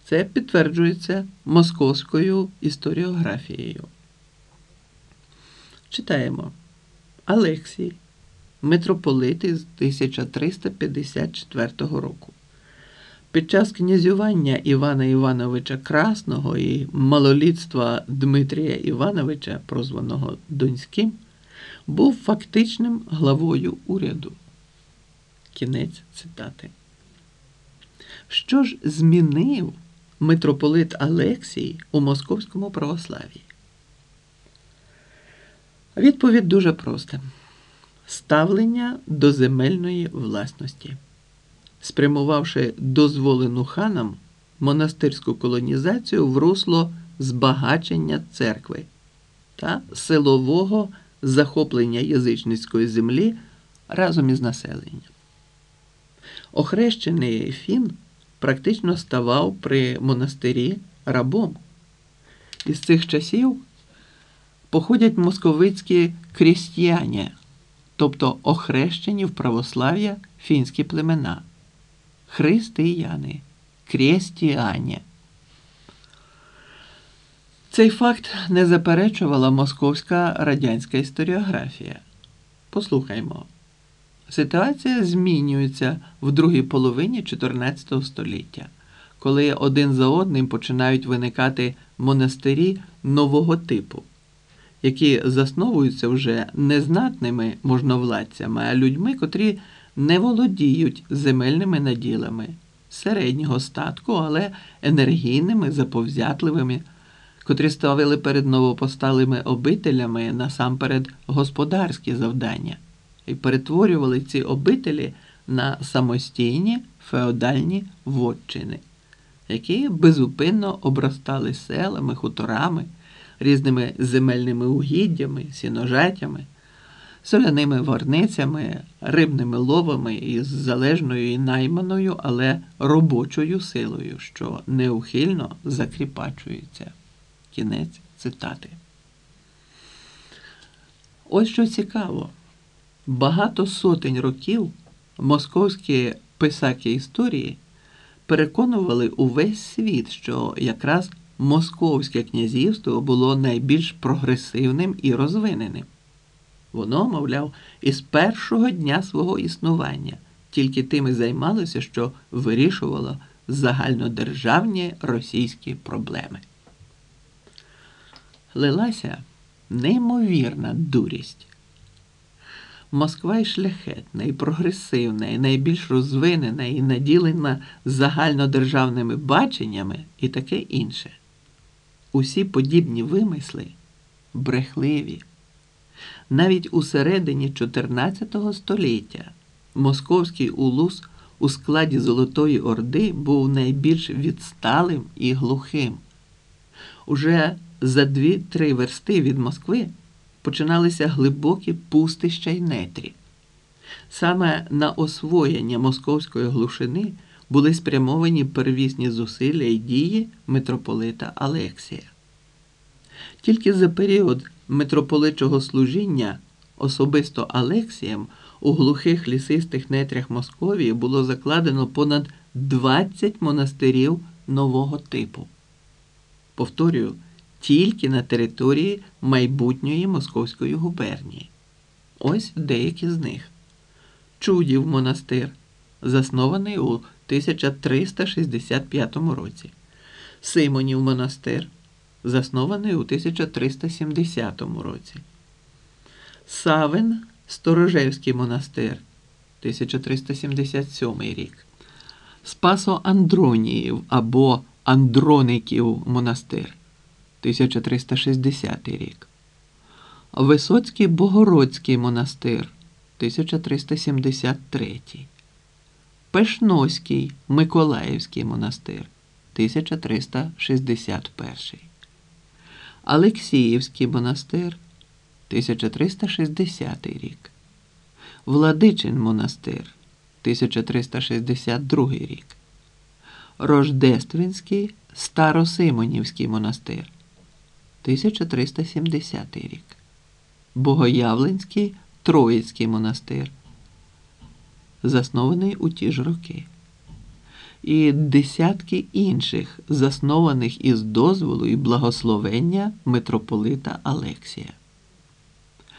Це підтверджується московською історіографією. Читаємо. Алексій, митрополит із 1354 року. Під час князювання Івана Івановича Красного і малолітства Дмитрія Івановича, прозваного Донським, був фактичним главою уряду. Кінець цитати. Що ж змінив митрополит Алексій у московському православ'ї? Відповідь дуже проста. Ставлення до земельної власності, спрямувавши дозволену ханам монастирську колонізацію в русло збагачення церкви та силового захоплення язичницької землі разом із населенням. Охрещений Фін практично ставав при монастирі рабом. Із цих часів походять московицькі крістяні, тобто охрещені в православ'я фінські племена. Християни, крестіані. Цей факт не заперечувала московська радянська історіографія. Послухаймо. Ситуація змінюється в другій половині 14 століття, коли один за одним починають виникати монастирі нового типу, які засновуються вже не знатними можновладцями, а людьми, котрі не володіють земельними наділами, середнього статку, але енергійними, заповзятливими, котрі ставили перед новопосталими обителями насамперед господарські завдання і перетворювали ці обителі на самостійні феодальні вотчини, які безупинно обростали селами, хуторами, різними земельними угіддями, сіножатями, соляними варницями, рибними ловами із залежною і найманою, але робочою силою, що неухильно закріпачується. Кінець цитати. Ось що цікаво. Багато сотень років московські писаки історії переконували увесь світ, що якраз Московське князівство було найбільш прогресивним і розвиненим. Воно, мовляв, із першого дня свого існування тільки тим і займалося, що вирішувало загальнодержавні російські проблеми. Лилася неймовірна дурість. Москва і шляхетна, і прогресивна, і найбільш розвинена, і наділена загальнодержавними баченнями, і таке інше. Усі подібні вимисли брехливі. Навіть у середині 14 століття московський улус у складі Золотої Орди був найбільш відсталим і глухим. Уже за 2-3 версти від Москви починалися глибокі пустища й нетрі. Саме на освоєння московської глушини були спрямовані первісні зусилля й дії митрополита Алексія. Тільки за період митрополичого служіння особисто Алексієм у глухих лісистих нетрях Московії було закладено понад 20 монастирів нового типу. Повторюю, тільки на території майбутньої Московської губернії. Ось деякі з них. Чудів монастир, заснований у 1365 році. Симонів монастир, заснований у 1370 році. Савин Сторожевський монастир, 1377 рік. Спасо-Андроніїв або Андроників монастир, 1360 рік. Висоцький Богородський монастир, 1373. Пешноський Миколаївський монастир, 1361. Алексіївський монастир, 1360 рік. Владичин монастир, 1362 рік. Рождественський Старосимонівський монастир, 1370 рік. Богоявленський Троїцький монастир, заснований у ті ж роки. і десятки інших, заснованих із дозволу і благословення митрополита Алексія.